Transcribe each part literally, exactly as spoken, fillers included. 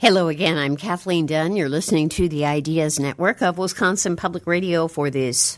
Hello again. I'm Kathleen Dunn. You're listening to the Ideas Network of Wisconsin Public Radio for this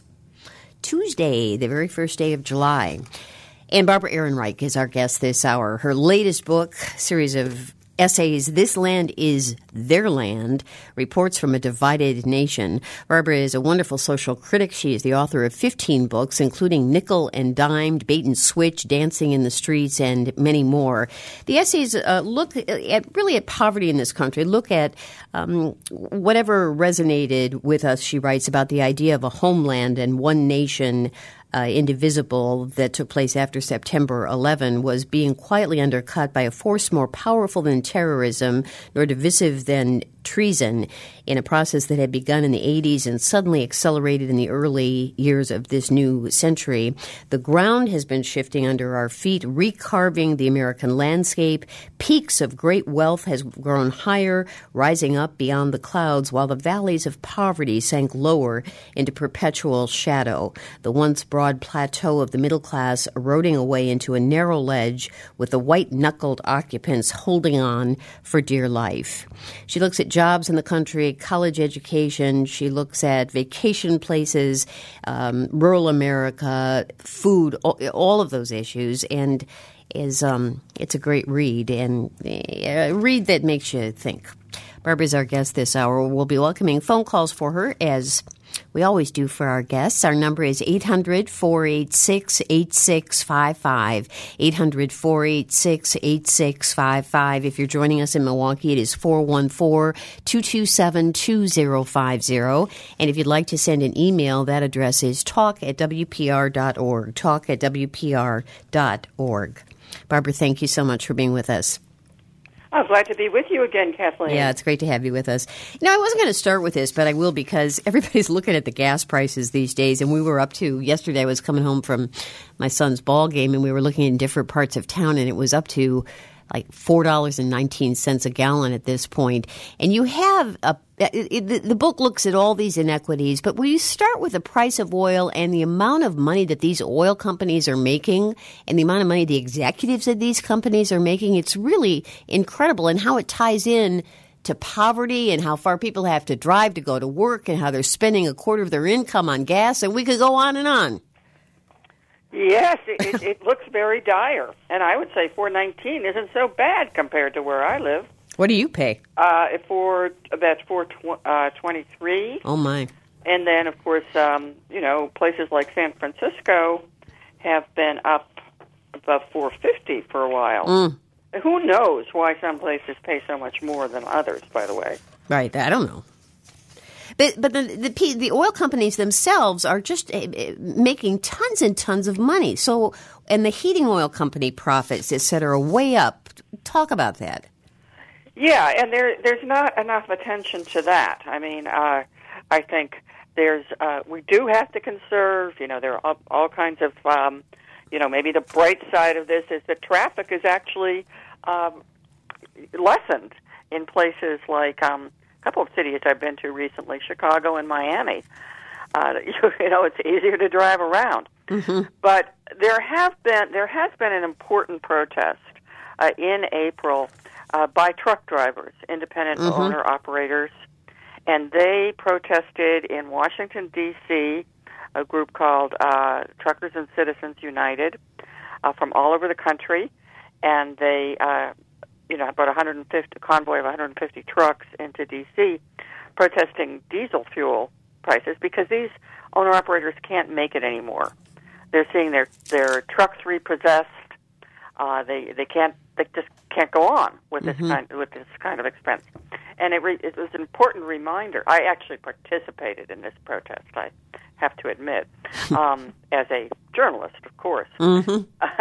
Tuesday, the very first day of July. And Barbara Ehrenreich is our guest this hour. Her latest book, series of essays, This Land is Their Land, Reports from a Divided Nation. Barbara is a wonderful social critic. She is the author of fifteen books, including Nickel and Dimed, Bait and Switch, Dancing in the Streets, and many more. The essays uh, look at really at poverty in this country, look at um, whatever resonated with us, she writes, about the idea of a homeland and one nation, Uh, indivisible, that took place after September eleventh was being quietly undercut by a force more powerful than terrorism, nor divisive than treason, in a process that had begun in the eighties and suddenly accelerated in the early years of this new century. The ground has been shifting under our feet, recarving the American landscape. Peaks of great wealth has grown higher, rising up beyond the clouds, while the valleys of poverty sank lower into perpetual shadow. The once broad plateau of the middle class eroding away into a narrow ledge, with the white-knuckled occupants holding on for dear life. She looks at jobs in the country, college education. She looks at vacation places, um, rural America, food, all, all of those issues, and is um, it's a great read, and a read that makes you think. Barbara's our guest this hour. We'll be welcoming phone calls for her, as we always do for our guests. Our number is eight hundred, four eight six, eight six five five, eight hundred, four eight six, eight six five five. If you're joining us in Milwaukee, it is four one four, two two seven, two zero five zero. And if you'd like to send an email, that address is talk at w p r dot org, talk at w p r dot org. Barbara, thank you so much for being with us. I'm glad to be with you again, Kathleen. Yeah, it's great to have you with us. You know, I wasn't going to start with this, but I will, because everybody's looking at the gas prices these days, and we were up to, yesterday I was coming home from my son's ball game, and we were looking in different parts of town, and it was up to like four dollars and nineteen cents a gallon at this point. And you have a it, it, the book looks at all these inequities, but will you start with the price of oil and the amount of money that these oil companies are making, and the amount of money the executives of these companies are making? It's really incredible, and how it ties in to poverty and how far people have to drive to go to work and how they're spending a quarter of their income on gas, and we could go on and on. Yes, it, it, it looks very dire, and I would say four nineteen isn't so bad compared to where I live. What do you pay? Uh, for that's four twenty three. Oh my! And then, of course, um, you know, places like San Francisco have been up above four fifty for a while. Mm. Who knows why some places pay so much more than others? By the way, right? I don't know. But but the, the the oil companies themselves are just uh, making tons and tons of money. So, and the heating oil company profits, et cetera, are way up. Talk about that. Yeah, and there there's not enough attention to that. I mean, uh, I think there's uh, we do have to conserve. You know, there are all, all kinds of um, you know, maybe the bright side of this is that traffic is actually um, lessened in places like. Um, couple of cities I've been to recently, Chicago and Miami. Uh, you, you know, it's easier to drive around. Mm-hmm. But there have been there has been an important protest uh, in April uh, by truck drivers, independent mm-hmm. owner operators, and they protested in Washington D C. A group called uh, Truckers and Citizens United uh, from all over the country, and they. Uh, you know, about one hundred fifty, a convoy of one hundred fifty trucks into D C protesting diesel fuel prices because these owner-operators can't make it anymore. They're seeing their, their trucks repossessed. Uh, they they can't they just can't go on with this mm-hmm. kind with this kind of expense. And it, re, it was an important reminder. I actually participated in this protest. I have to admit, um, as a journalist, of course, mm-hmm.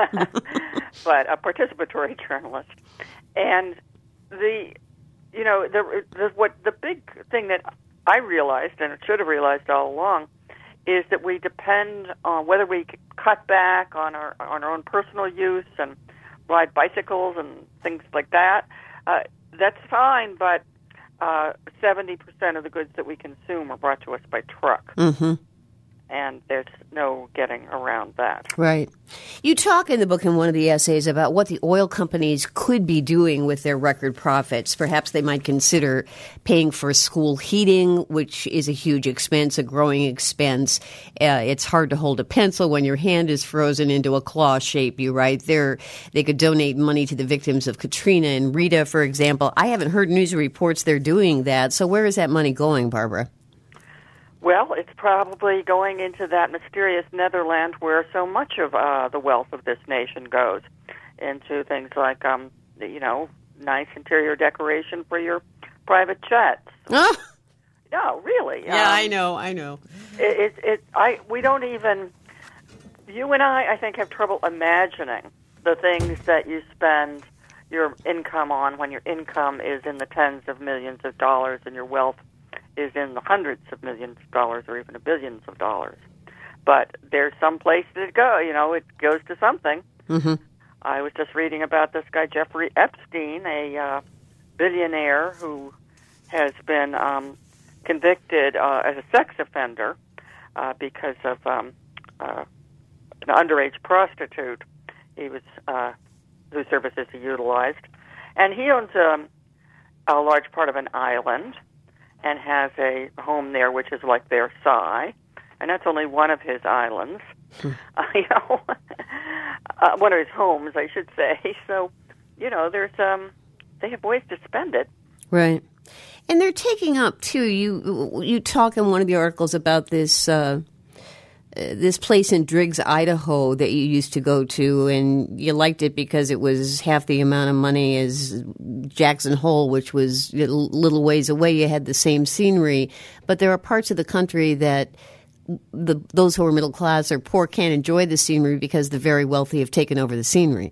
but a participatory journalist. And the, you know, the, the what the big thing that I realized, and should have realized all along, is that we depend on whether we cut back on our on our own personal use and ride bicycles and things like that. Uh, that's fine, but uh, seventy percent of the goods that we consume are brought to us by truck. Mm-hmm. and there's no getting around that. Right. You talk in the book in one of the essays about what the oil companies could be doing with their record profits. Perhaps they might consider paying for school heating, which is a huge expense, a growing expense. Uh, it's hard to hold a pencil when your hand is frozen into a claw shape, you write. There, they could donate money to the victims of Katrina and Rita, for example. I haven't heard news reports they're doing that. So where is that money going, Barbara? Well, it's probably going into that mysterious Netherland where so much of uh, the wealth of this nation goes, into things like, um, you know, nice interior decoration for your private jets. Oh. No, really. Yeah, um, I know, I know. It, it, it, I, we don't even, you and I, I think, have trouble imagining the things that you spend your income on when your income is in the tens of millions of dollars and your wealth is in the hundreds of millions of dollars or even the billions of dollars. But there's some place to go, you know, it goes to something. Mm-hmm. I was just reading about this guy, Jeffrey Epstein, a uh, billionaire who has been um, convicted uh, as a sex offender uh, because of um, uh, an underage prostitute he was uh, whose services he utilized. And he owns um, a large part of an island and has a home there which is like Versailles, and that's only one of his islands, hmm. uh, you know, uh, one of his homes, I should say. So, you know, there's um, they have ways to spend it. Right. And they're taking up, too, you you talk in one of the articles about this uh, this place in Driggs, Idaho that you used to go to, and you liked it because it was half the amount of money as Jackson Hole, which was a little ways away. You had the same scenery, but there are parts of the country that the those who are middle class or poor can't enjoy the scenery because the very wealthy have taken over the scenery.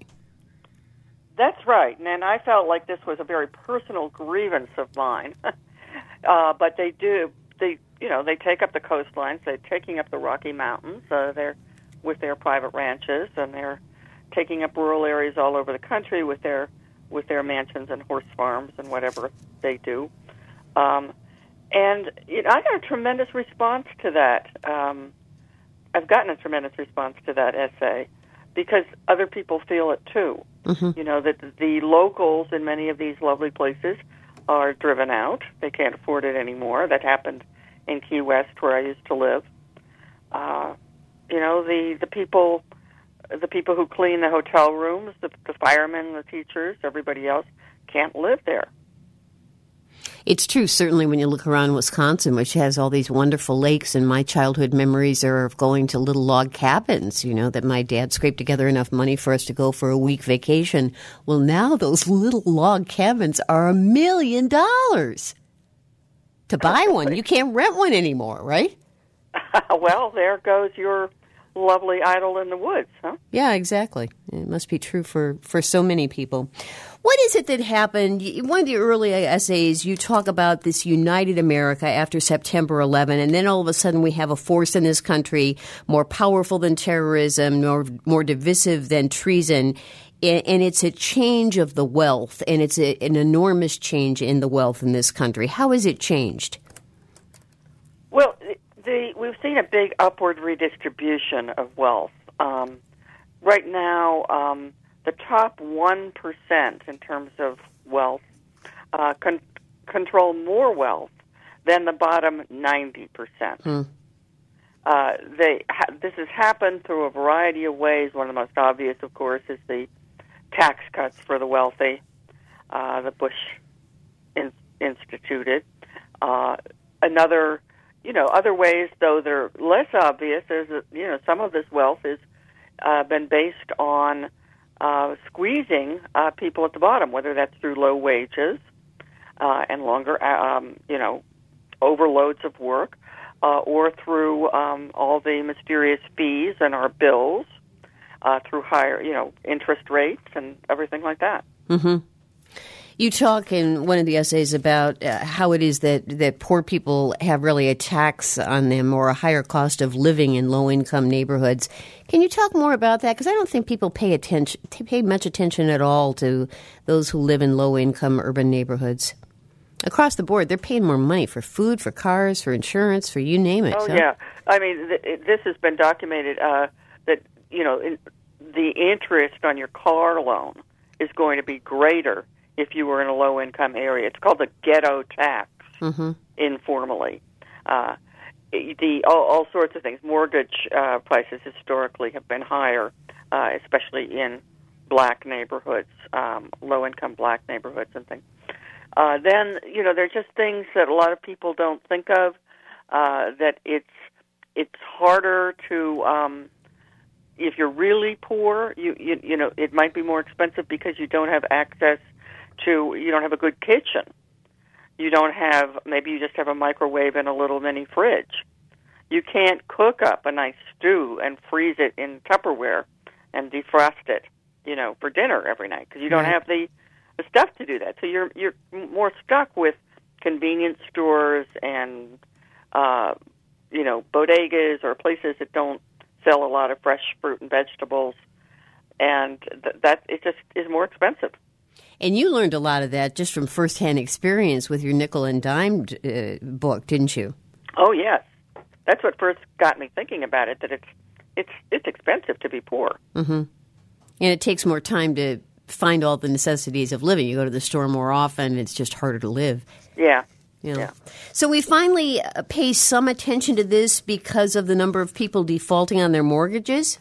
That's right, and I felt like this was a very personal grievance of mine. uh, but they do, they you know, they take up the coastlines, they're taking up the Rocky Mountains, uh, they're with their private ranches, and they're taking up rural areas all over the country with their with their mansions and horse farms and whatever they do. Um, and you know, I got a tremendous response to that. Um, I've gotten a tremendous response to that essay because other people feel it too. Mm-hmm. You know, that the locals in many of these lovely places are driven out. They can't afford it anymore. That happened in Key West, where I used to live. Uh, you know, the, the people the people who clean the hotel rooms, the, the firemen, the teachers, everybody else can't live there. It's true, certainly, when you look around Wisconsin, which has all these wonderful lakes, and my childhood memories are of going to little log cabins, you know, that my dad scraped together enough money for us to go for a week vacation. Well, now those little log cabins are a million dollars. To buy one, you can't rent one anymore, right? Well, there goes your lovely idol in the woods, huh? Yeah, exactly. It must be true for, for so many people. What is it that happened? In one of the early essays, you talk about this united America after September eleventh, and then all of a sudden we have a force in this country more powerful than terrorism, more, more divisive than treason, and it's a change of the wealth, and it's a, an enormous change in the wealth in this country. How has it changed? Well, the, we've seen a big upward redistribution of wealth. Um, right now, um, the top one percent in terms of wealth uh, con- control more wealth than the bottom ninety percent. Hmm. Uh, they ha- this has happened through a variety of ways. One of the most obvious, of course, is the tax cuts for the wealthy uh, that Bush in- instituted. Uh, another, you know, other ways, though they're less obvious, is that, you know, some of this wealth has uh, been based on uh, squeezing uh, people at the bottom, whether that's through low wages uh, and longer, um, you know, overloads of work, uh, or through um, all the mysterious fees and our bills, uh, through higher, you know, interest rates and everything like that. Mm-hmm. You talk in one of the essays about uh, how it is that, that poor people have really a tax on them or a higher cost of living in low-income neighborhoods. Can you talk more about that? Because I don't think people pay attention, pay much attention at all to those who live in low-income urban neighborhoods. Across the board, they're paying more money for food, for cars, for insurance, for you name it. Oh, so. yeah. I mean, th- this has been documented uh, that, you know, in, the interest on your car loan is going to be greater if you were in a low-income area. It's called the ghetto tax, mm-hmm. informally. Uh, the all, all sorts of things. Mortgage uh, prices historically have been higher, uh, especially in black neighborhoods, um, low-income black neighborhoods and things. Uh, then, you know, there are just things that a lot of people don't think of, uh, that it's it's harder to, um, if you're really poor, you, you you know, it might be more expensive because you don't have access to, you don't have a good kitchen. You don't have, maybe you just have a microwave and a little mini fridge. You can't cook up a nice stew and freeze it in Tupperware and defrost it, you know, for dinner every night because you don't have the, the stuff to do that. So you're you're more stuck with convenience stores and, uh, you know, bodegas or places that don't sell a lot of fresh fruit and vegetables, and th- that it just is more expensive. And you learned a lot of that just from firsthand experience with your nickel and dime uh, book, didn't you? Oh yes, that's what first got me thinking about it. That it's it's it's expensive to be poor. Mm-hmm. And it takes more time to find all the necessities of living. You go to the store more often; it's just harder to live. Yeah. You know. Yeah. So we finally pay some attention to this because of the number of people defaulting on their mortgages?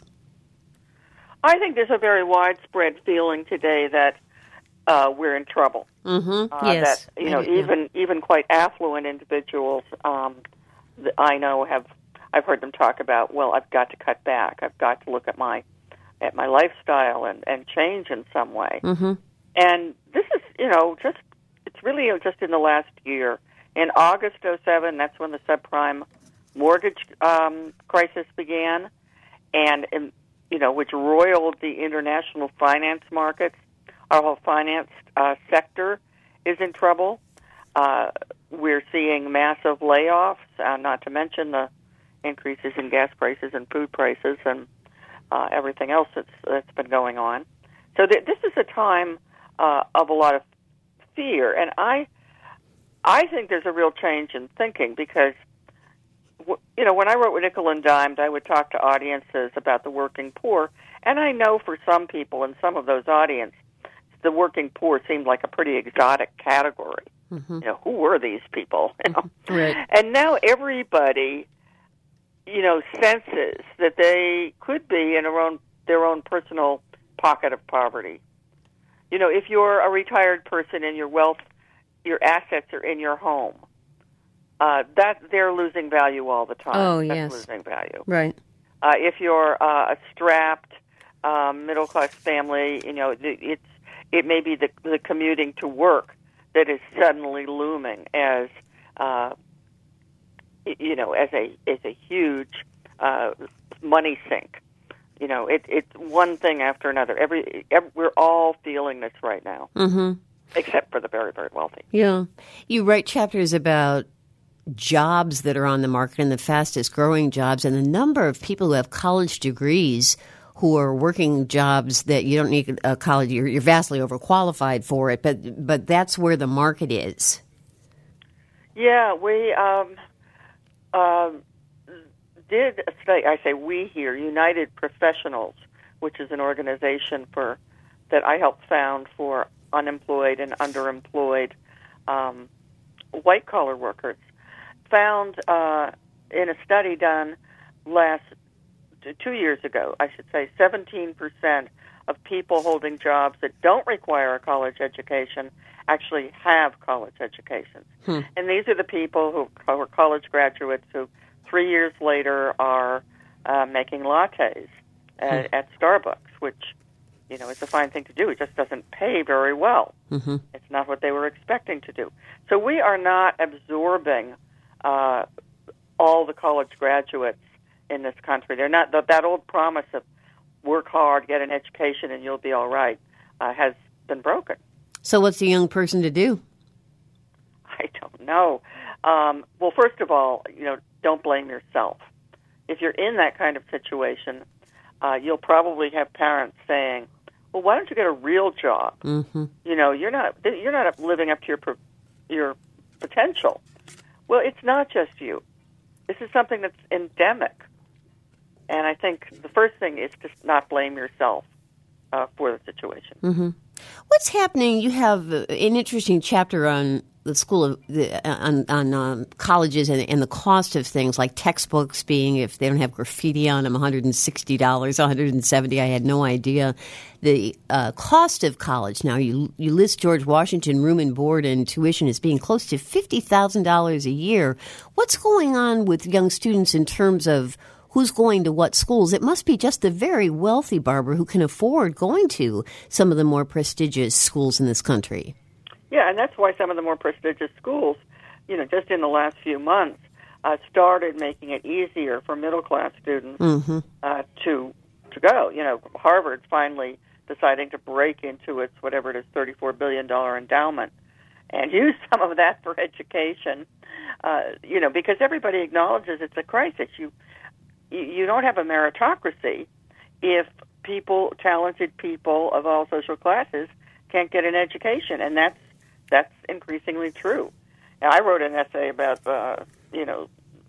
I think there's a very widespread feeling today that uh, we're in trouble. Mm-hmm. Uh, yes. That, you know, yeah. even even quite affluent individuals um, that I know have, I've heard them talk about, well, I've got to cut back. I've got to look at my at my lifestyle and, and change in some way. Mm-hmm. And this is, you know, just, it's really just in the last year. In August oh seven, that's when the subprime mortgage um, crisis began, and, and, you know, which roiled the international finance markets. Our whole finance uh, sector is in trouble. Uh, we're seeing massive layoffs, uh, not to mention the increases in gas prices and food prices and uh, everything else that's, that's been going on. So th- this is a time uh, of a lot of fear, and I... I think there's a real change in thinking because, you know, when I wrote Nickel and Dimed, I would talk to audiences about the working poor, and I know for some people in some of those audiences, the working poor seemed like a pretty exotic category. Mm-hmm. You know, who were these people? You know? Right. And now everybody, you know, senses that they could be in their own their own personal pocket of poverty. You know, if you're a retired person and your wealth, your assets are in your home, uh, that they're losing value all the time. Oh, That's yes. losing value. Right. Uh, if you're uh, a strapped um, middle-class family, you know, it's it may be the, the commuting to work that is suddenly looming as, uh, you know, as a as a huge uh, money sink. You know, it, it's one thing after another. Every, every we're all feeling this right now. Mm-hmm. Except for the very, very wealthy. Yeah. You write chapters about jobs that are on the market and the fastest growing jobs and the number of people who have college degrees who are working jobs that you don't need a college, you're, you're vastly overqualified for it, but but that's where the market is. Yeah, we um, uh, did a study, I say we here, United Professionals, which is an organization for that I helped found for unemployed and underemployed um, white-collar workers, found uh, in a study done last two years ago, I should say, seventeen percent of people holding jobs that don't require a college education actually have college educations. Hmm. And these are the people who are college graduates who three years later are uh, making lattes at, hmm. at Starbucks, which, you know, it's a fine thing to do. It just doesn't pay very well. Mm-hmm. It's not what they were expecting to do. So we are not absorbing uh, all the college graduates in this country. They're not the, that old promise of work hard, get an education, and you'll be all right uh, has been broken. So what's the young person to do? I don't know. Um, well, first of all, you know, don't blame yourself. If you're in that kind of situation, uh, you'll probably have parents saying, well, why don't you get a real job? Mm-hmm. You know, you're not you're not living up to your your potential. Well, it's not just you. This is something that's endemic. And I think the first thing is to not blame yourself uh, for the situation. Mm-hmm. What's happening? You have an interesting chapter on the school of the, on, on um, colleges and, and the cost of things like textbooks being, if they don't have graffiti on them, one hundred sixty dollars, one hundred seventy dollars. I had no idea. The uh, cost of college. Now, you you list George Washington room and board and tuition as being close to fifty thousand dollars a year. What's going on with young students in terms of who's going to what schools? It must be just the very wealthy, Barbara, who can afford going to some of the more prestigious schools in this country. Yeah, and that's why some of the more prestigious schools, you know, just in the last few months, uh, started making it easier for middle-class students mm-hmm. uh, to to go. You know, Harvard finally deciding to break into its, whatever it is, thirty-four billion dollars endowment and use some of that for education, uh, you know, because everybody acknowledges it's a crisis. You, you don't have a meritocracy if people, talented people of all social classes, can't get an education, and that's That's increasingly true. And I wrote an essay about, uh, you know,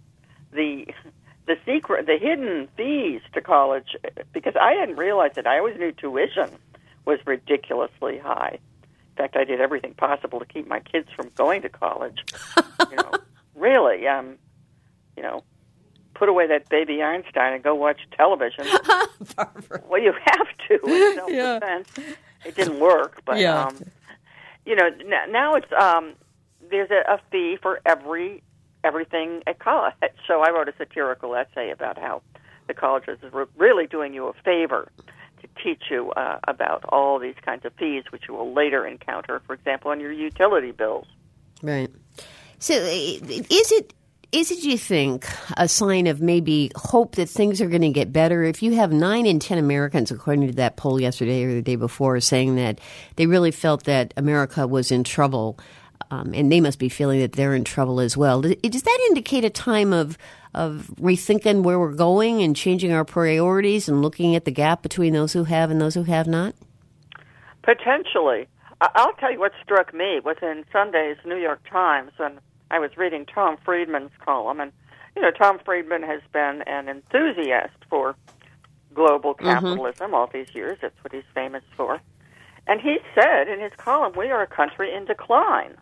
the the secret, the hidden fees to college, because I hadn't realized it. I always knew tuition was ridiculously high. In fact, I did everything possible to keep my kids from going to college. you know, really, um, you know, put away that baby Einstein and go watch television. Well, you have to in self-defense. Yeah. It didn't work, but. Yeah. Um, You know, now it's um, there's a, a fee for every everything at college. So I wrote a satirical essay about how the colleges are really doing you a favor to teach you uh, about all these kinds of fees, which you will later encounter, for example, on your utility bills. Right. So is it is it, do you think, a sign of maybe hope that things are going to get better? If you have nine in ten Americans, according to that poll yesterday or the day before, saying that they really felt that America was in trouble, um, and they must be feeling that they're in trouble as well. Does that indicate a time of of rethinking where we're going and changing our priorities and looking at the gap between those who have and those who have not? Potentially. I'll tell you what struck me was in Sunday's New York Times, and I was reading Tom Friedman's column, and, you know, Tom Friedman has been an enthusiast for global capitalism mm-hmm. all these years. That's what he's famous for. And he said in his column, we are a country in decline.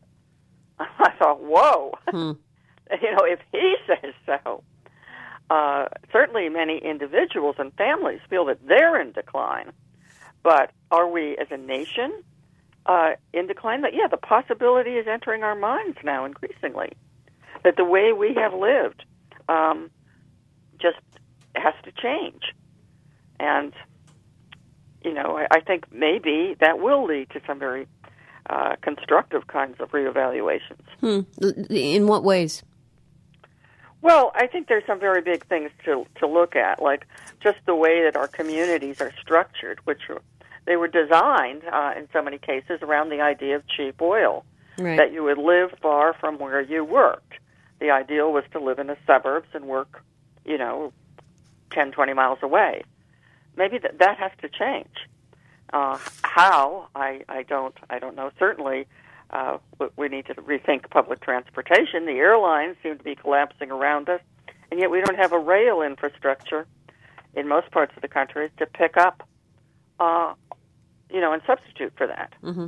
I thought, whoa. Hmm. You know, if he says so, uh, certainly many individuals and families feel that they're in decline. But are we as a nation Uh, in decline? That yeah, the possibility is entering our minds now increasingly that the way we have lived um, just has to change, and you know, I, I think maybe that will lead to some very uh, constructive kinds of reevaluations. Hmm. In what ways? Well, I think there's some very big things to to look at, like just the way that our communities are structured, which are They were designed, uh, in so many cases, around the idea of cheap oil, right. that you would live far from where you worked. The ideal was to live in the suburbs and work, you know, ten, twenty miles away. Maybe that that has to change. Uh, how? I, I don't I don't know. Certainly, uh, we need to rethink public transportation. The airlines seem to be collapsing around us, and yet we don't have a rail infrastructure in most parts of the country to pick up Uh, you know, and substitute for that. Mm-hmm.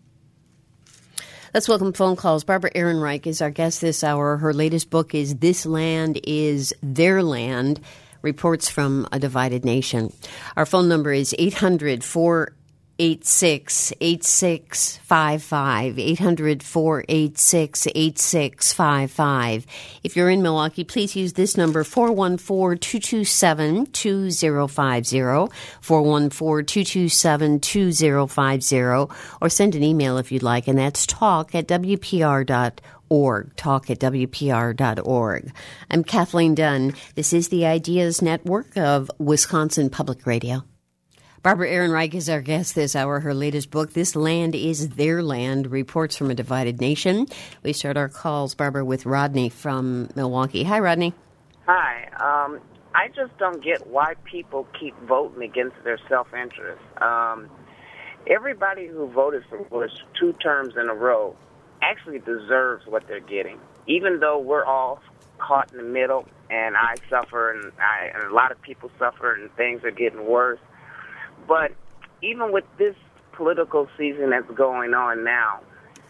Let's welcome phone calls. Barbara Ehrenreich is our guest this hour. Her latest book is This Land is Their Land, Reports from a Divided Nation. Our phone number is eight hundred, four eight six, eight six five five, eight hundred, four eight six, eight six five five. If you're in Milwaukee, please use this number, four one four, two two seven, two zero five zero, four one four, two two seven, two zero five zero, or send an email if you'd like, and that's talk at w p r dot org, talk at w p r dot org. I'm Kathleen Dunn. This is the Ideas Network of Wisconsin Public Radio. Barbara Ehrenreich is our guest this hour. Her latest book, This Land is Their Land, Reports from a Divided Nation. We start our calls, Barbara, with Rodney from Milwaukee. Hi, Rodney. Hi. Um, I just don't get why people keep voting against their self-interest. Um, everybody who voted for Bush two terms in a row actually deserves what they're getting, even though we're all caught in the middle, and I suffer, and, I, and a lot of people suffer, and things are getting worse. But even with this political season that's going on now,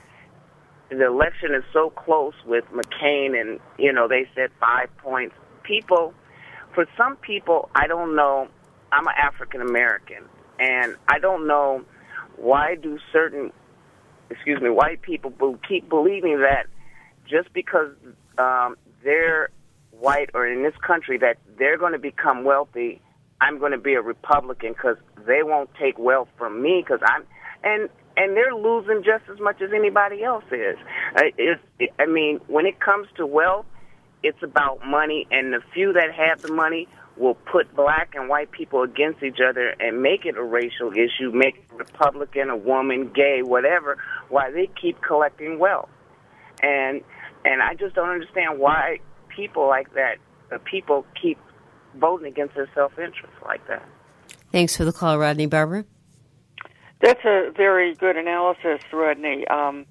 the election is so close with McCain, and, you know, they said five points. People, for some people, I don't know, I'm an African-American, and I don't know why do certain, excuse me, white people keep believing that just because um, they're white or in this country that they're going to become wealthy, I'm going to be a Republican because they won't take wealth from me because I'm, and and they're losing just as much as anybody else is. Uh, it's, it, I mean, when it comes to wealth, it's about money, and the few that have the money will put black and white people against each other and make it a racial issue, make it Republican, a woman, gay, whatever, while they keep collecting wealth. And and I just don't understand why people like that, uh, people keep voting against their self-interest like that. Thanks for the call, Rodney. Barbara? That's a very good analysis, Rodney. Um,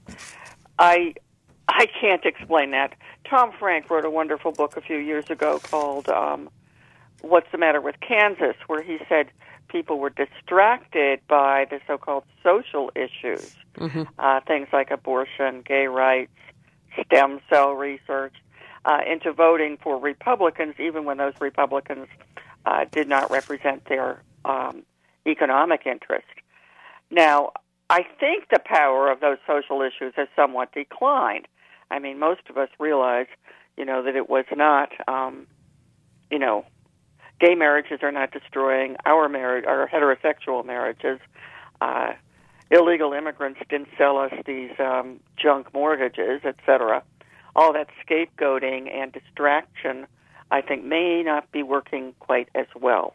I I can't explain that. Tom Frank wrote a wonderful book a few years ago called um, What's the Matter with Kansas, where he said people were distracted by the so-called social issues, mm-hmm. uh, things like abortion, gay rights, stem cell research, uh, into voting for Republicans, even when those Republicans uh, did not represent their um, economic interest. Now, I think the power of those social issues has somewhat declined. I mean, most of us realize, you know, that it was not, um, you know, gay marriages are not destroying our marriage, our heterosexual marriages. Uh, illegal immigrants didn't sell us these um, junk mortgages, et cetera. All that scapegoating and distraction, I think, may not be working quite as well.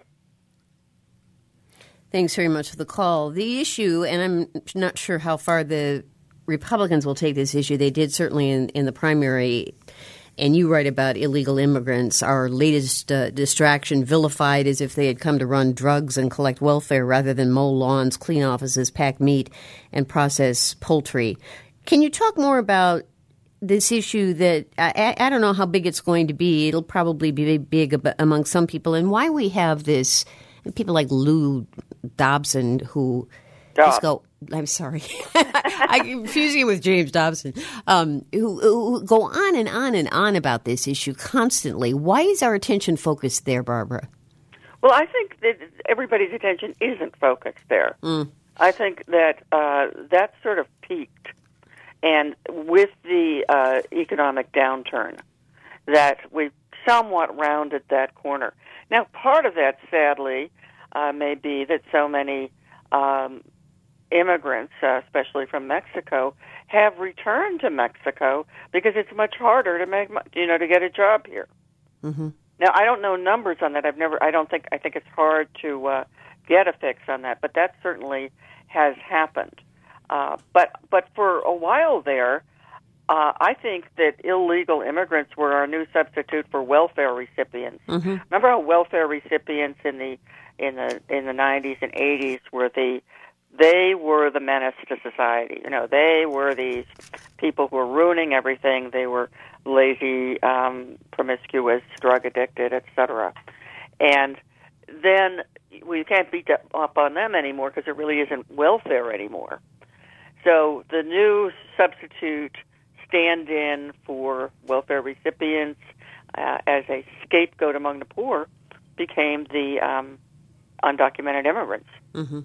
Thanks very much for the call. The issue, and I'm not sure how far the Republicans will take this issue. They did certainly in, in the primary, and you write about illegal immigrants, our latest uh, distraction, vilified as if they had come to run drugs and collect welfare rather than mow lawns, clean offices, pack meat, and process poultry. Can you talk more about this issue that I, I don't know how big it's going to be. It'll probably be big among some people, and why we have this – people like Lou Dobson who Dob. just go, I'm sorry, I'm confusing it with James Dobson, um, who, who go on and on and on about this issue constantly. Why is our attention focused there, Barbara? Well, I think that everybody's attention isn't focused there. Mm. I think that uh, that sort of peaked, and with the uh, economic downturn, that we've somewhat rounded that corner. Now, part of that, sadly, uh, may be that so many um, immigrants, uh, especially from Mexico, have returned to Mexico because it's much harder to make, you know, to get a job here. Mm-hmm. Now, I don't know numbers on that. I've never. I don't think. I think it's hard to uh, get a fix on that, but that certainly has happened. Uh, but but for a while there. Uh, I think that illegal immigrants were our new substitute for welfare recipients. Mm-hmm. Remember how welfare recipients in the in the in the nineties and eighties were the they were the menace to society. You know, they were these people who were ruining everything. They were lazy, um, promiscuous, drug addicted, et cetera. And then we can't beat up on them anymore because it really isn't welfare anymore. So the new substitute stand-in for welfare recipients uh, as a scapegoat among the poor became the um, undocumented immigrants. Mm-hmm.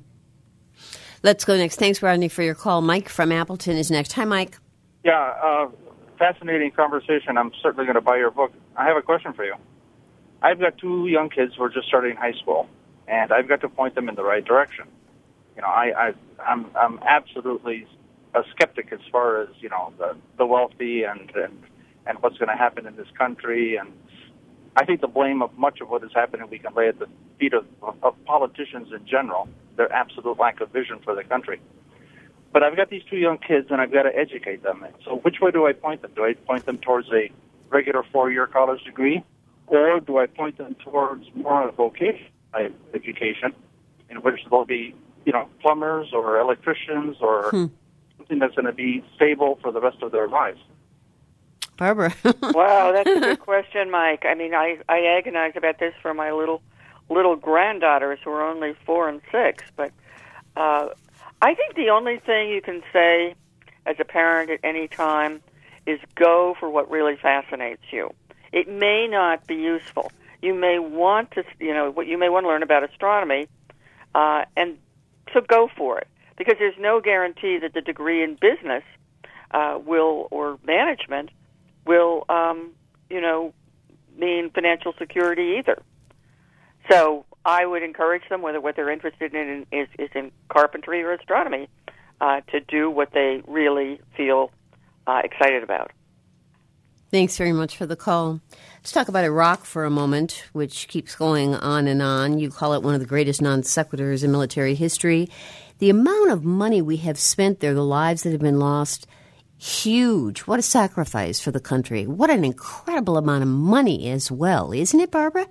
Let's go next. Thanks, Rodney, for your call. Mike from Appleton is next. Hi, Mike. Yeah, uh, fascinating conversation. I'm certainly going to buy your book. I have a question for you. I've got two young kids who are just starting high school, and I've got to point them in the right direction. You know, I, I, I'm, I'm absolutely a skeptic as far as, you know, the, the wealthy and, and, and what's going to happen in this country. And I think the blame of much of what is happening we can lay at the feet of, of, of politicians in general, their absolute lack of vision for the country. But I've got these two young kids, and I've got to educate them. So which way do I point them? Do I point them towards a regular four-year college degree, or do I point them towards more of a vocational education in which they'll be, you know, plumbers or electricians or... Hmm. something that's going to be stable for the rest of their lives? Barbara. Wow, that's a good question, Mike. I mean, I, I agonize about this for my little little granddaughters who are only four and six. But uh, I think the only thing you can say as a parent at any time is go for what really fascinates you. It may not be useful. You may want to, you know, what you may want to learn about astronomy, uh, and so go for it, because there's no guarantee that the degree in business uh, will or management will, um, you know, mean financial security either. So I would encourage them, whether what they're interested in is, is in carpentry or astronomy, uh, to do what they really feel uh, excited about. Thanks very much for the call. Let's talk about Iraq for a moment, which keeps going on and on. You call it one of the greatest non sequiturs in military history. The amount of money we have spent there, the lives that have been lost, huge. What a sacrifice for the country. What an incredible amount of money as well, isn't it, Barbara?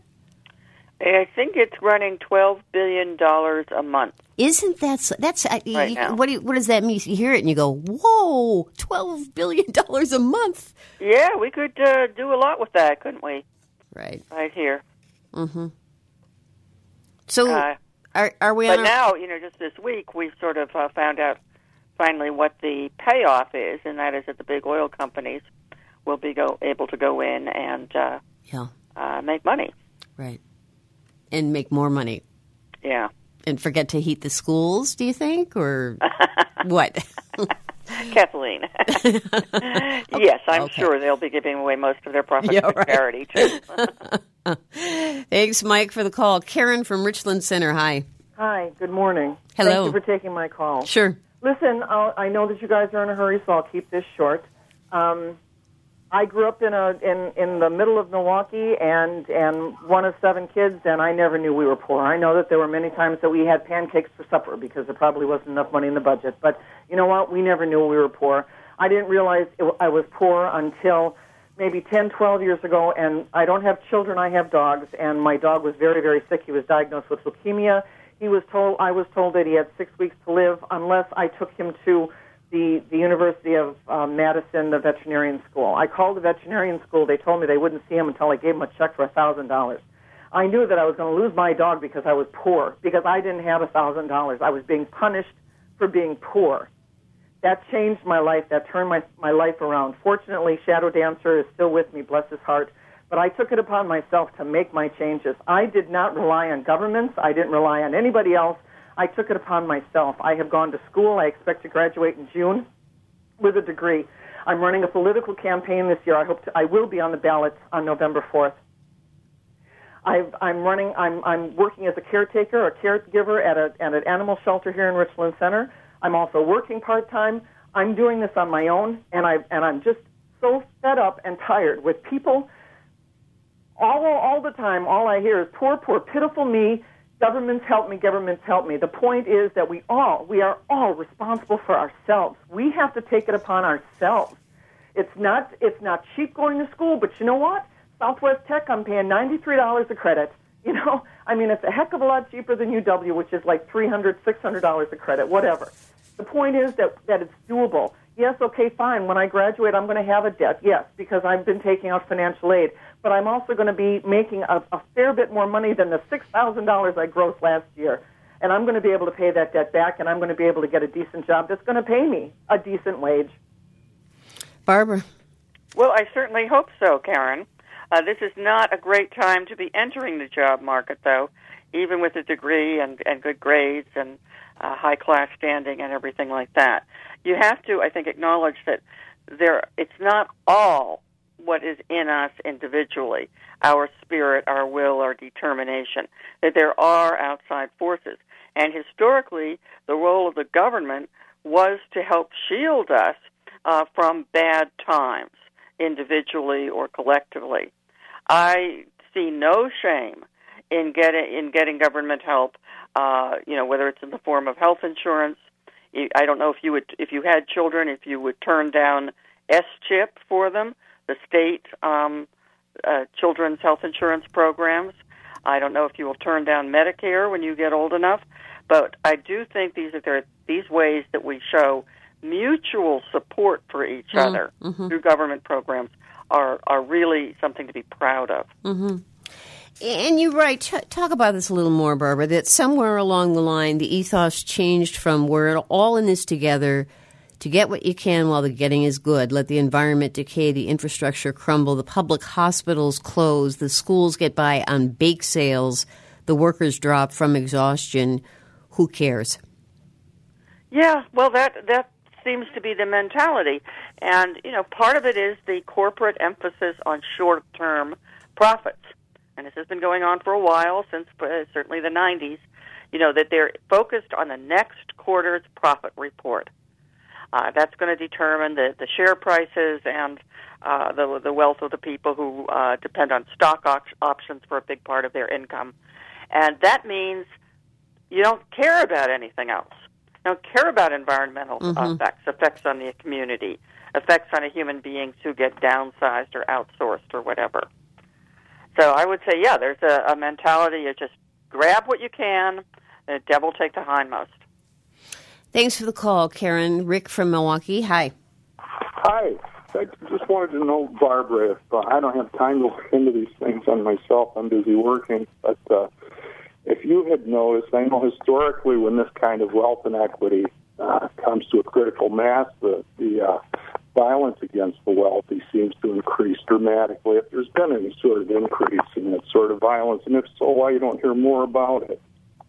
I think it's running twelve billion dollars a month. Isn't that so? That's uh, right you, now. What, do you, what does that mean? You hear it and you go, whoa, twelve billion dollars a month. Yeah, we could uh, do a lot with that, couldn't we? Right. Right here. Mm-hmm. So uh, are, are we but on... But now, you know, just this week, we've sort of uh, found out finally what the payoff is, and that is that the big oil companies will be go, able to go in and uh, yeah. uh, make money. Right. And make more money. Yeah. And forget to heat the schools, do you think? Or what? Kathleen. Yes, I'm okay. sure they'll be giving away most of their profits yeah, to right. charity, too. Thanks, Mike, for the call. Karen from Richland Center, hi. Hi, good morning. Hello. Thank you for taking my call. Sure. Listen, I'll, I know that you guys are in a hurry, so I'll keep this short. Um, I grew up in a in, in the middle of Milwaukee, and, and one of seven kids, and I never knew we were poor. I know that there were many times that we had pancakes for supper because there probably wasn't enough money in the budget. But you know what? We never knew we were poor. I didn't realize it, I was poor until maybe ten, twelve years ago, and I don't have children. I have dogs, and my dog was very, very sick. He was diagnosed with leukemia. He was told I was told that he had six weeks to live unless I took him to the, the University of uh, Madison, the veterinarian school. I called the veterinarian school. They told me they wouldn't see him until I gave him a check for one thousand dollars. I knew that I was going to lose my dog because I was poor, because I didn't have one thousand dollars. I was being punished for being poor. That changed my life. That turned my, my life around. Fortunately, Shadow Dancer is still with me, bless his heart. But I took it upon myself to make my changes. I did not rely on governments. I didn't rely on anybody else. I took it upon myself. I have gone to school. I expect to graduate in June with a degree. I'm running a political campaign this year. I hope to, I will be on the ballot on November fourth. I've, I'm running. I'm, I'm working as a caretaker, a caregiver at, a, at an animal shelter here in Richland Center. I'm also working part time. I'm doing this on my own, and I and I'm just so fed up and tired with people. All all the time, all I hear is poor, poor, pitiful me. Governments help me, governments help me. The point is that we all, we are all responsible for ourselves. We have to take it upon ourselves. It's not, it's not cheap going to school, but you know what? Southwest Tech, I'm paying ninety-three dollars a credit. You know, I mean, it's a heck of a lot cheaper than U W, which is like three hundred dollars, six hundred dollars a credit, whatever. The point is that, that it's doable. Yes, okay, fine. When I graduate, I'm going to have a debt, yes, because I've been taking out financial aid. But I'm also going to be making a, a fair bit more money than the six thousand dollars I grossed last year. And I'm going to be able to pay that debt back, and I'm going to be able to get a decent job that's going to pay me a decent wage. Barbara. Well, I certainly hope so, Karen. Uh, this is not a great time to be entering the job market, though, even with a degree and, and good grades and uh, high-class standing and everything like that. You have to, I think, acknowledge that there it's not all what is in us individually, our spirit, our will, our determination, that there are outside forces. And historically, the role of the government was to help shield us uh, from bad times, individually or collectively. I see no shame in getting in getting government help, uh, you know, whether it's in the form of health insurance. I don't know if you would, if you had children, if you would turn down S CHIP for them, the state um, uh, children's health insurance programs. I don't know if you will turn down Medicare when you get old enough, but I do think these are there, these ways that we show mutual support for each mm-hmm. other mm-hmm. through government programs are, are really something to be proud of. Mm-hmm. And you're right. T- talk about this a little more, Barbara, that somewhere along the line, the ethos changed from we're all in this together to get what you can while the getting is good. Let the environment decay, the infrastructure crumble, the public hospitals close, the schools get by on bake sales, the workers drop from exhaustion. Who cares? Yeah, well, that that seems to be the mentality. And, you know, part of it is the corporate emphasis on short-term profits. And this has been going on for a while, since uh, certainly the nineties, you know, that they're focused on the next quarter's profit report. Uh, that's going to determine the, the share prices and uh, the the wealth of the people who uh, depend on stock op- options for a big part of their income. And that means you don't care about anything else. You don't care about environmental mm-hmm. effects, effects on the community, effects on a human beings who get downsized or outsourced or whatever. So I would say, yeah, there's a, a mentality of just grab what you can, the devil take the hindmost. Thanks for the call, Karen. Rick from Milwaukee. Hi. Hi. I just wanted to know, Barbara, if uh, I don't have time to look into these things on myself. I'm busy working. But uh, if you had noticed, I know historically when this kind of wealth inequity uh, comes to a critical mass, the, the uh, violence against the wealthy seems to increase dramatically. If there's been any sort of increase in that sort of violence, and if so, why you don't hear more about it?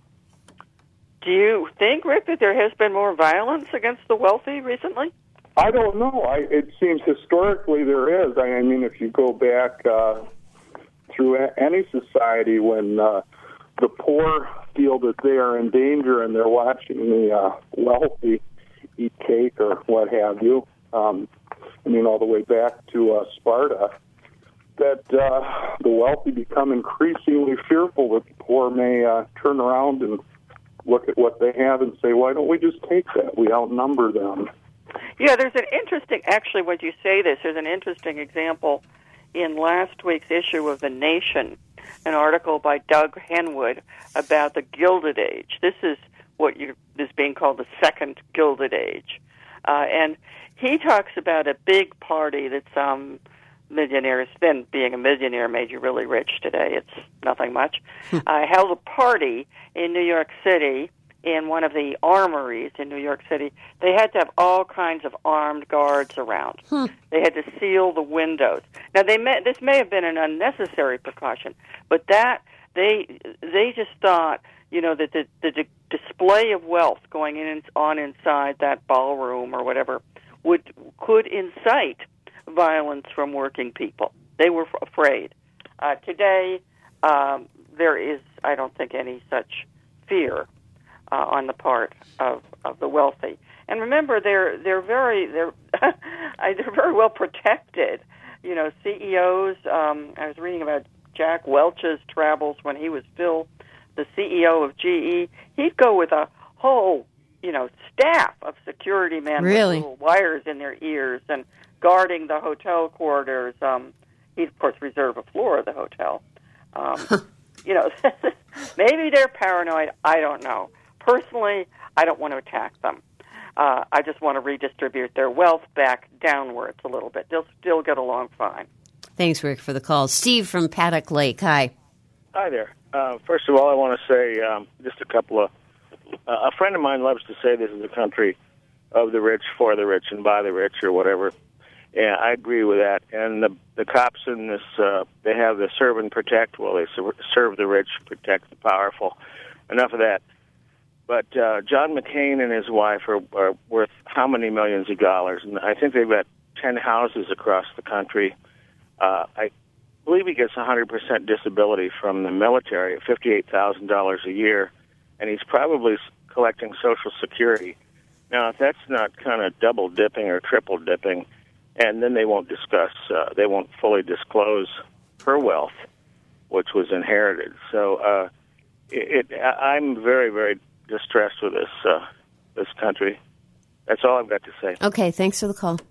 Do you think, Rick, that there has been more violence against the wealthy recently? I don't know. I, it seems historically there is. I, I mean, if you go back uh, through a, any society when uh, the poor feel that they are in danger and they're watching the uh, wealthy eat cake or what have you, um, I mean, all the way back to uh, Sparta, that uh, the wealthy become increasingly fearful that the poor may uh, turn around and look at what they have and say, why don't we just take that? We outnumber them. Yeah, there's an interesting, actually, when you say this, there's an interesting example in last week's issue of The Nation, an article by Doug Henwood about the Gilded Age. This is what you, is being called the second Gilded Age. Uh, and he talks about a big party that some millionaires, then being a millionaire made you really rich today, it's nothing much, uh, held a party in New York City in one of the armories in New York City. They had to have all kinds of armed guards around. Hmm. They had to seal the windows. Now, they may, this may have been an unnecessary precaution, but that they they just thought, you know, that the, the d- display of wealth going in on inside that ballroom or whatever would could incite violence from working people. They were f- afraid. Uh, today, um, there is, I don't think, any such fear uh, on the part of, of the wealthy. And remember, they're they're very they're they're very well protected. You know, C E Os. Um, I was reading about Jack Welch's travels when he was still the C E O of G E. He'd go with a whole, you know, staff of security men really? with little wires in their ears and guarding the hotel corridors. Um, he'd, of course, reserve a floor of the hotel. Um, you know, maybe they're paranoid. I don't know. Personally, I don't want to attack them. Uh, I just want to redistribute their wealth back downwards a little bit. They'll still get along fine. Thanks, Rick, for the call. Steve from Paddock Lake. Hi. Hi there. Uh, first of all, I want to say um, just a couple of... Uh, a friend of mine loves to say this is a country of the rich, for the rich, and by the rich, or whatever. Yeah, I agree with that. And the the cops in this, uh, they have the serve and protect. Well, they serve the rich, protect the powerful. Enough of that. But uh, John McCain and his wife are, are worth how many millions of dollars? And I think they've got ten houses across the country. Uh, I believe he gets one hundred percent disability from the military at fifty-eight thousand dollars a year, and he's probably collecting Social Security. Now, if that's not kind of double dipping or triple dipping, and then they won't discuss, uh, they won't fully disclose her wealth, which was inherited. So uh, it, it, I'm very, very distressed with this uh, this country. That's all I've got to say. Okay, thanks for the call.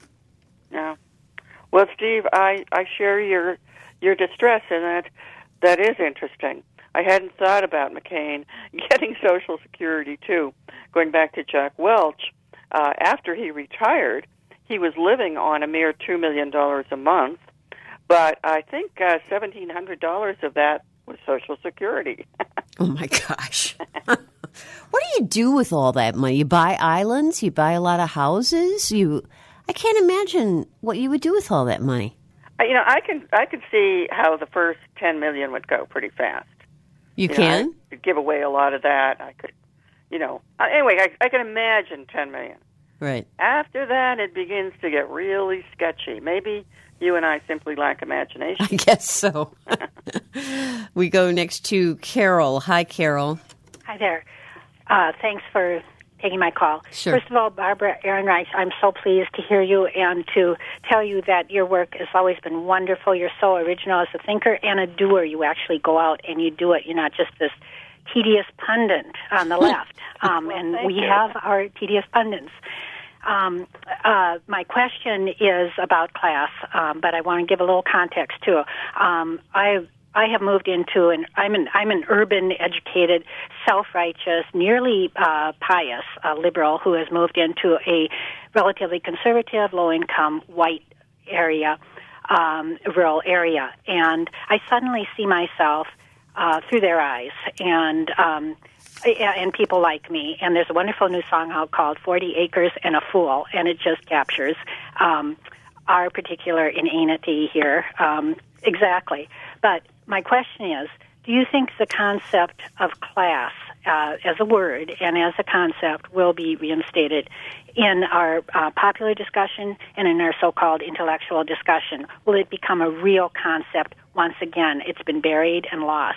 Yeah. Well, Steve, I, I share your your distress, and that that is interesting. I hadn't thought about McCain getting Social Security, too. Going back to Jack Welch, uh, after he retired, he was living on a mere two million dollars a month, but I think uh, seventeen hundred dollars of that was Social Security. Oh, my gosh. What do you do with all that money? You buy islands? You buy a lot of houses? You, I can't imagine what you would do with all that money. Uh, You know, I can I could see how the first ten million would go pretty fast. You, You can? know, I could give away a lot of that. I could, you know. Uh, anyway, I, I can imagine ten million. Right. After that, it begins to get really sketchy. Maybe you and I simply lack imagination. I guess so. We go next to Carol. Hi, Carol. Hi there. Uh, thanks for taking my call. Sure. First of all, Barbara Ehrenreich, I'm so pleased to hear you and to tell you that your work has always been wonderful. You're so original as a thinker and a doer. You actually go out and you do it. You're not just this tedious pundit on the left. Um, Well, and thank we you. have our tedious pundits. Um, uh, my question is about class, um, but I want to give a little context too. Um, I I have moved into an I'm an I'm an urban, educated, self-righteous, nearly uh, pious uh, liberal who has moved into a relatively conservative, low-income, white area, um, rural area, and I suddenly see myself uh, through their eyes, and um, and people like me. And there's a wonderful new song out called forty acres and a Fool, and it just captures um, our particular inanity here um, exactly. But my question is, do you think the concept of class uh, as a word and as a concept will be reinstated in our uh, popular discussion and in our so-called intellectual discussion? Will it become a real concept once again? It's been buried and lost.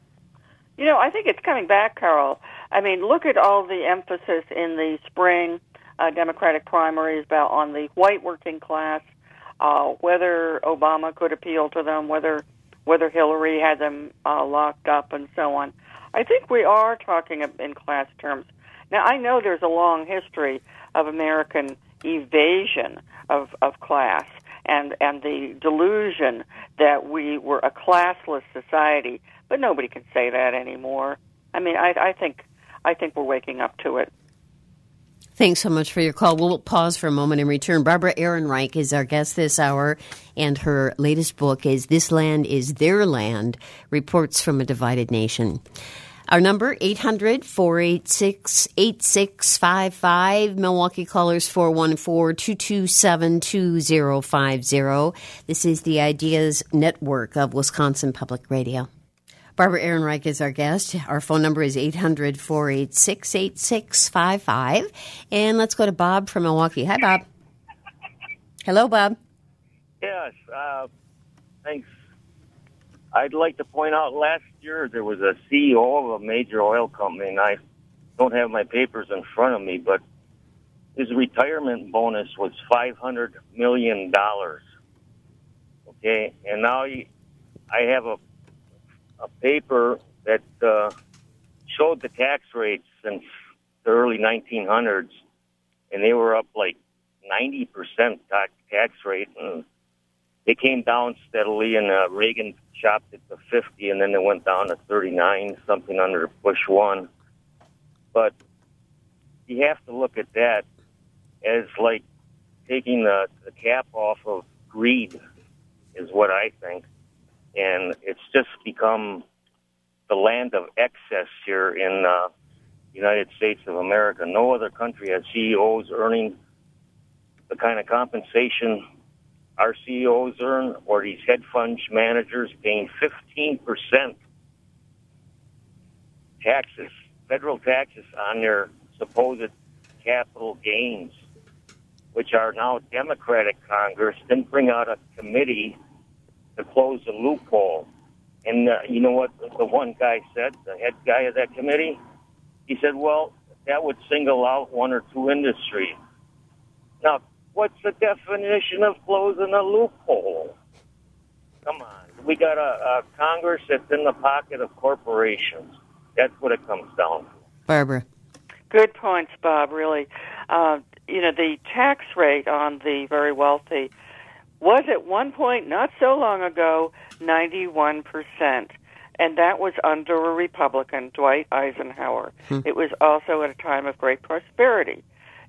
You know, I think it's coming back, Carol. I mean, look at all the emphasis in the spring uh, Democratic primaries about on the white working class, uh, whether Obama could appeal to them, whether whether Hillary had them uh, locked up, and so on. I think we are talking in class terms. Now, I know there's a long history of American evasion of, of class and, and the delusion that we were a classless society, but nobody can say that anymore. I mean, I, I think I think we're waking up to it. Thanks so much for your call. We'll pause for a moment and return. Barbara Ehrenreich is our guest this hour, and her latest book is This Land is Their Land, Reports from a Divided Nation. Our number, eight hundred, four eight six, eight six five five. Milwaukee callers, four one four, two two seven, two zero five zero. This is the Ideas Network of Wisconsin Public Radio. Barbara Ehrenreich is our guest. Our phone number is eight hundred, four eight six, eight six five five. And let's go to Bob from Milwaukee. Hi, Bob. Hello, Bob. Yes, uh, thanks. I'd like to point out last year there was a C E O of a major oil company, and I don't have my papers in front of me, but his retirement bonus was five hundred million dollars. Okay, and now he, I have a a paper that uh, showed the tax rates since the early nineteen hundreds, and they were up like ninety percent tax, tax rate. And they came down steadily, and uh, Reagan chopped it to fifty, and then they went down to thirty-nine, something under Bush one. But you have to look at that as like taking the, the cap off of greed is what I think. And it's just become the land of excess here in the uh, United States of America. No other country has C E Os earning the kind of compensation our C E Os earn, or these hedge fund managers paying fifteen percent taxes, federal taxes on their supposed capital gains, which are now Democratic Congress didn't bring out a committee to close the loophole. And uh, you know what the one guy said, the head guy of that committee? He said, well, that would single out one or two industries. Now, what's the definition of closing a loophole? Come on. We got a, a Congress that's in the pocket of corporations. That's what it comes down to. Barbara. Good points, Bob, really. Uh, you know, the tax rate on the very wealthy was at one point, not so long ago, ninety-one percent. And that was under a Republican, Dwight Eisenhower. Hmm. It was also at a time of great prosperity.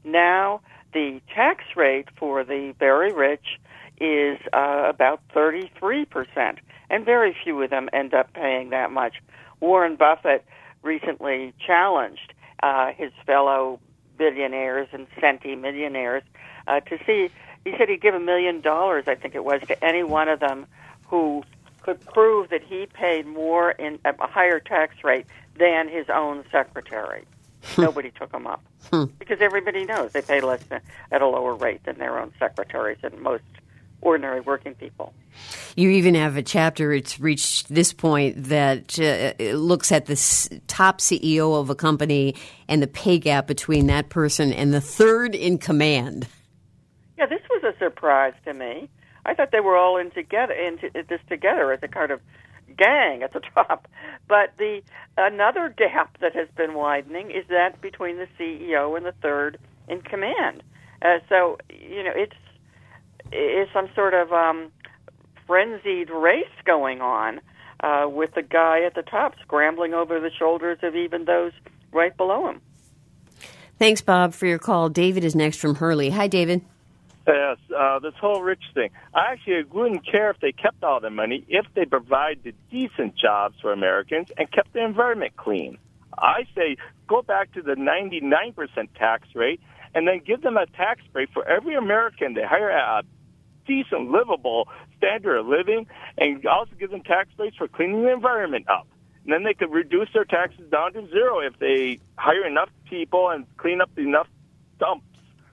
now the tax rate for the very rich is uh, about thirty-three percent, and very few of them end up paying that much. Warren Buffett recently challenged uh, his fellow billionaires and centimillionaires uh, to see, he said he'd give a million dollars, I think it was, to any one of them who could prove that he paid more in a higher tax rate than his own secretary. Nobody took him up because everybody knows they pay less than, at a lower rate than their own secretaries and most ordinary working people. You even have a chapter, it's reached this point, that uh, looks at the s- top C E O of a company and the pay gap between that person and the third in command. Yeah, this was a surprise to me. I thought they were all in together, into this together as a kind of gang at the top. But the another gap that has been widening is that between the C E O and the third in command. Uh, so, you know, it's is some sort of um, frenzied race going on uh, with the guy at the top scrambling over the shoulders of even those right below him. Thanks, Bob, for your call. David is next from Hurley. Hi, David. Yes, uh, this whole rich thing. I actually wouldn't care if they kept all the money if they provided decent jobs for Americans and kept the environment clean. I say go back to the ninety-nine percent tax rate and then give them a tax break for every American. They hire a decent, livable standard of living, and also give them tax breaks for cleaning the environment up. And then they could reduce their taxes down to zero if they hire enough people and clean up enough dumps.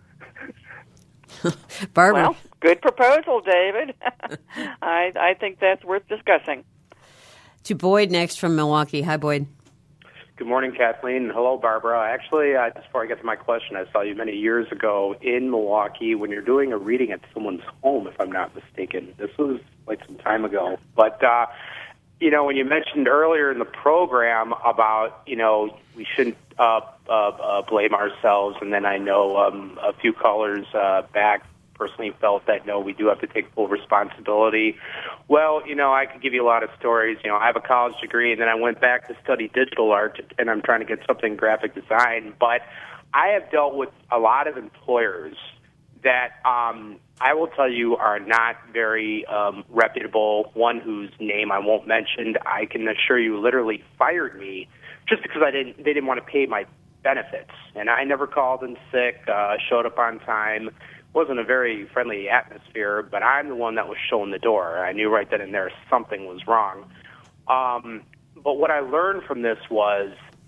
Barbara. Well, good proposal, David. I I think that's worth discussing. To Boyd next from Milwaukee. Hi, Boyd. Good morning, Kathleen. Hello, Barbara. Actually, uh, just before I get to my question, I saw you many years ago in Milwaukee when you're doing a reading at someone's home, if I'm not mistaken. This was like some time ago. But, uh, you know, when you mentioned earlier in the program about, you know, we shouldn't uh, uh, uh, blame ourselves, and then I know um, a few callers uh, back personally felt that, no, we do have to take full responsibility. Well, you know, I could give you a lot of stories. You know, I have a college degree, and then I went back to study digital art, and I'm trying to get something in graphic design. But I have dealt with a lot of employers that um, I will tell you are not very um, reputable. One whose name I won't mention, I can assure you literally fired me just because I didn't. They didn't want to pay my benefits. And I never called in sick, uh, showed up on time. Wasn't a very friendly atmosphere, but I'm the one that was shown the door. I knew right then and there something was wrong. Um, but what I learned from this was,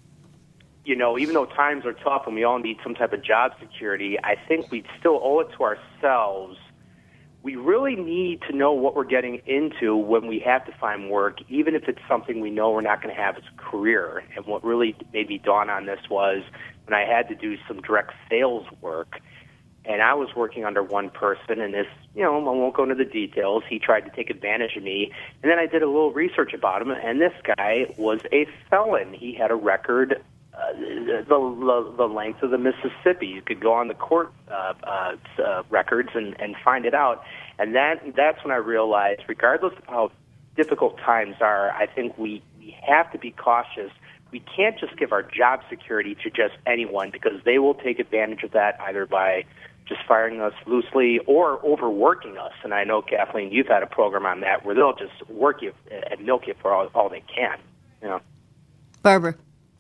you know, even though times are tough and we all need some type of job security, I think we still owe it to ourselves. We really need to know what we're getting into when we have to find work, even if it's something we know we're not going to have as a career. And what really made me dawn on this was when I had to do some direct sales work. And I was working under one person, and this, you know, I won't go into the details. He tried to take advantage of me. And then I did a little research about him, and this guy was a felon. He had a record uh, the, the the length of the Mississippi. You could go on the court uh, uh, uh, records and, and find it out. And that that's when I realized, regardless of how difficult times are, I think we, we have to be cautious. We can't just give our job security to just anyone because they will take advantage of that either by just firing us loosely or overworking us. And I know, Kathleen, you've had a program on that where they'll just work you and milk you for all, all they can. You know. Barbara.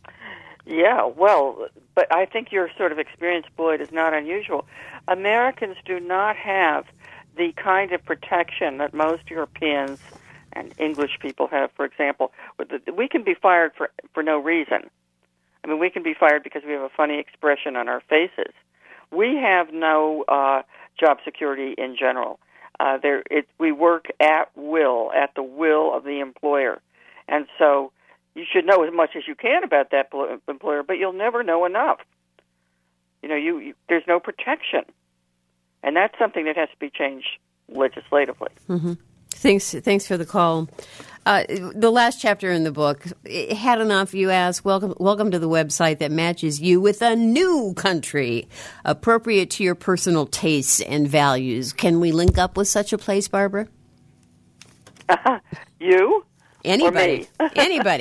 Yeah, well, but I think your sort of experience, Boyd, is not unusual. Americans do not have the kind of protection that most Europeans and English people have, for example. We can be fired for, for no reason. I mean, we can be fired because we have a funny expression on our faces. We have no uh, job security in general. Uh, there, it, we work at will, at the will of the employer. And so you should know as much as you can about that employer, but you'll never know enough. You know, you, you there's no protection. And that's something that has to be changed legislatively. Mm-hmm. Thanks, thanks for the call. Uh, the last chapter in the book, had enough, you ask, welcome, welcome to the website that matches you with a new country, appropriate to your personal tastes and values. Can we link up with such a place, Barbara? Uh, you? Anybody. Or me? Anybody.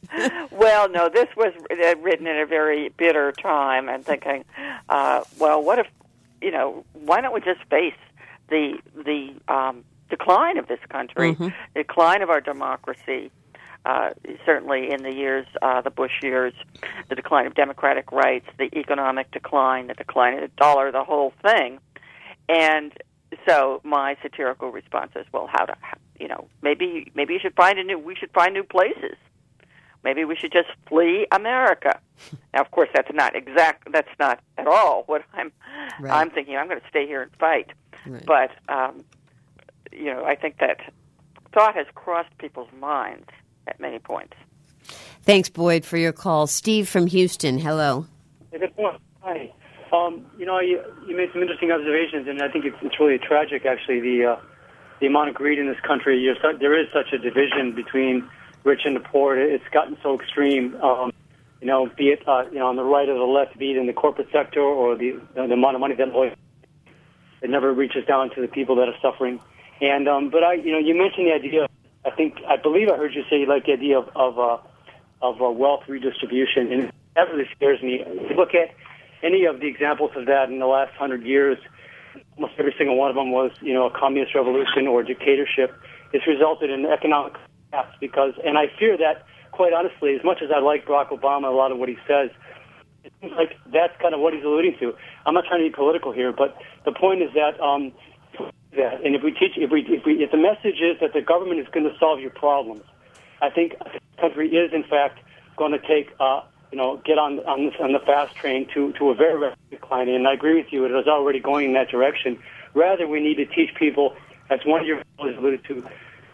Well, no, this was written in a very bitter time, and thinking, uh, well, what if, you know, why don't we just face the the um, decline of this country, Mm-hmm. the decline of our democracy, uh, certainly in the years, uh, the Bush years, the decline of democratic rights, the economic decline, the decline of the dollar, the whole thing. And so my satirical response is, well, how to, you know, maybe maybe you should find a new, we should find new places. Maybe we should just flee America. Now, of course, that's not exact. That's not at all what I'm. Right. I'm thinking. I'm going to stay here and fight. Right. But um, you know, I think that thought has crossed people's minds at many points. Thanks, Boyd, for your call. Steve from Houston, hello. Hey, good morning. Hi. Um, you know, you, you made some interesting observations, and I think it's, it's really tragic, actually, the uh, the amount of greed in this country. You're, there is such a division between rich and the poor. It's gotten so extreme. Um, you know, be it uh, you know on the right or the left, be it in the corporate sector or the the amount of money that lawyers, it never reaches down to the people that are suffering. And um, but I, you know, you mentioned the idea. I think I believe I heard you say you like the idea of of, uh, of uh, wealth redistribution, and that really scares me. If you look at any of the examples of that in the last hundred years, almost every single one of them was, you know, a communist revolution or dictatorship. It's resulted in economic collapse because, and I fear that, quite honestly, as much as I like Barack Obama, a lot of what he says, it seems like that's kind of what he's alluding to. I'm not trying to be political here, but the point is that, um, that, and if we teach, if we, if we, if the message is that the government is going to solve your problems, I think the country is, in fact, going to take, uh, you know, get on on, this, on the fast train to, to a very rapid decline. And I agree with you; it is already going in that direction. Rather, we need to teach people, as one of your colleagues alluded to,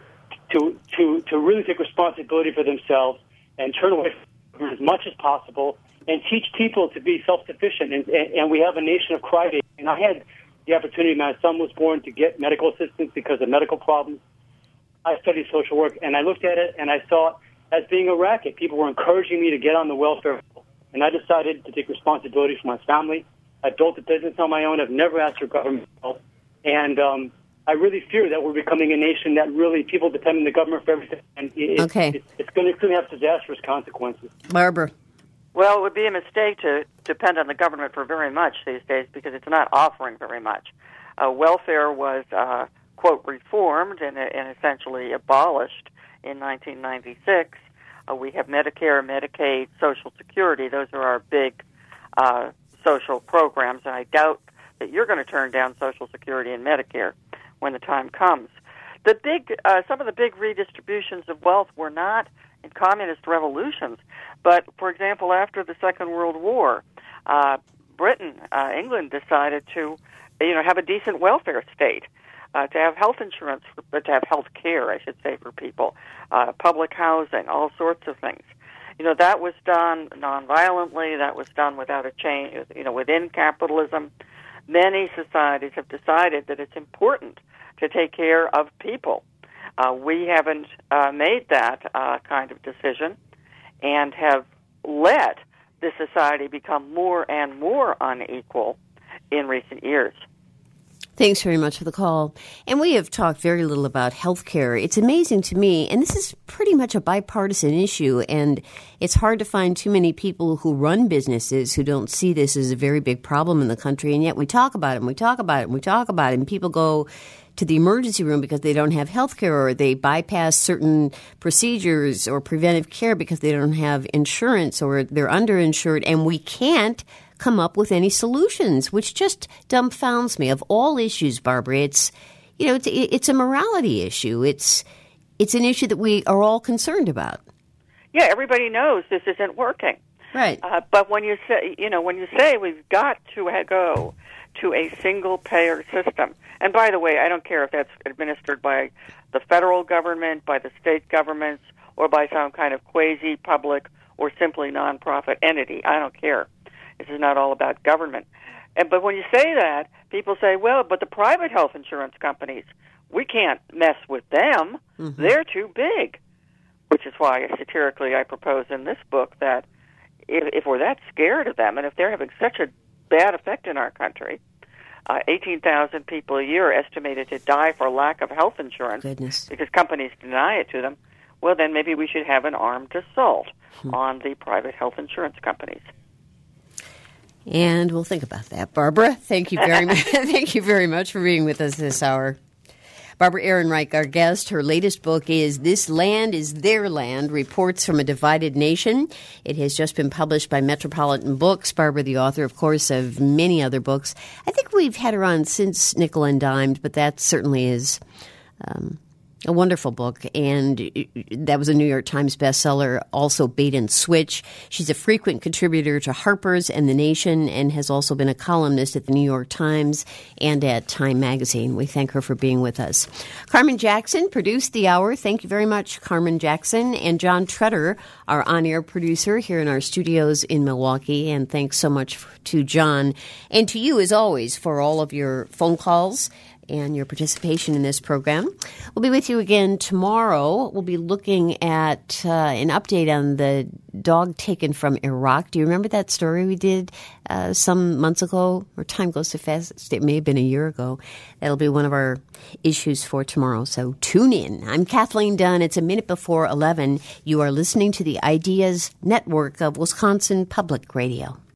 to to to really take responsibility for themselves and turn away from it as much as possible, and teach people to be self-sufficient. And, and, and we have a nation of crybabies. And I had the opportunity. My son was born to get medical assistance because of medical problems. I studied social work, and I looked at it, and I saw it as being a racket. People were encouraging me to get on the welfare, and I decided to take responsibility for my family. I built a business on my own. I've never asked for government help, and um, I really fear that we're becoming a nation that really people depend on the government for everything, and it, Okay. it, it's going to have disastrous consequences. Barbara. Well, it would be a mistake to depend on the government for very much these days because it's not offering very much. Uh, welfare was, uh, quote, reformed and, and essentially abolished in nineteen ninety-six. Uh, we have Medicare, Medicaid, Social Security. Those are our big uh, social programs, and I doubt that you're going to turn down Social Security and Medicare when the time comes. The big, uh, some of the big redistributions of wealth were not in communist revolutions, but, for example, after the Second World War, uh, Britain, uh, England decided to, you know, have a decent welfare state. Uh, to have health insurance, but to have health care, I should say, for people, uh, public housing, all sorts of things. You know, that was done nonviolently. That was done without a change, you know, within capitalism. Many societies have decided that it's important to take care of people. Uh, we haven't uh, made that uh, kind of decision and have let this society become more and more unequal in recent years. Thanks very much for the call. And we have talked very little about health care. It's amazing to me, and this is pretty much a bipartisan issue, and it's hard to find too many people who run businesses who don't see this as a very big problem in the country, and yet we talk about it, and we talk about it, and we talk about it, and people go to the emergency room because they don't have health care, or they bypass certain procedures or preventive care because they don't have insurance or they're underinsured, and we can't come up with any solutions, which just dumbfounds me. Of all issues, Barbara, it's, you know, it's, it's a morality issue. It's it's an issue that we are all concerned about. Yeah, everybody knows this isn't working. Right. Uh, but when you say, you know, when you say we've got to go to a single payer system, and by the way, I don't care if that's administered by the federal government, by the state governments, or by some kind of quasi-public or simply nonprofit entity. I don't care. This is not all about government. And, but when you say that, people say, well, but the private health insurance companies, we can't mess with them. Mm-hmm. They're too big, which is why, satirically, I propose in this book that if, if we're that scared of them and if they're having such a bad effect in our country, uh, eighteen thousand people a year are estimated to die for lack of health insurance Goodness. because companies deny it to them, well, then maybe we should have an armed assault. hmm. on the private health insurance companies. And we'll think about that. Barbara, thank you very much. Thank you very much for being with us this hour. Barbara Ehrenreich, our guest. Her latest book is This Land is Their Land, Reports from a Divided Nation. It has just been published by Metropolitan Books. Barbara, the author, of course, of many other books. I think we've had her on since Nickel and Dimed, but that certainly is um, a wonderful book. And that was a New York Times bestseller, also Bait and Switch. She's a frequent contributor to Harper's and The Nation and has also been a columnist at the New York Times and at Time Magazine. We thank her for being with us. Carmen Jackson produced the hour. Thank you very much, Carmen Jackson. And John Treader, our on-air producer here in our studios in Milwaukee. And thanks so much to John and to you, as always, for all of your phone calls and your participation in this program. We'll be with you again tomorrow. We'll be looking at uh, an update on the dog taken from Iraq. Do you remember that story we did uh, some months ago? Or time goes so fast, it may have been a year ago. That'll be one of our issues for tomorrow, so tune in. I'm Kathleen Dunn. It's a minute before eleven. You are listening to the Ideas Network of Wisconsin Public Radio.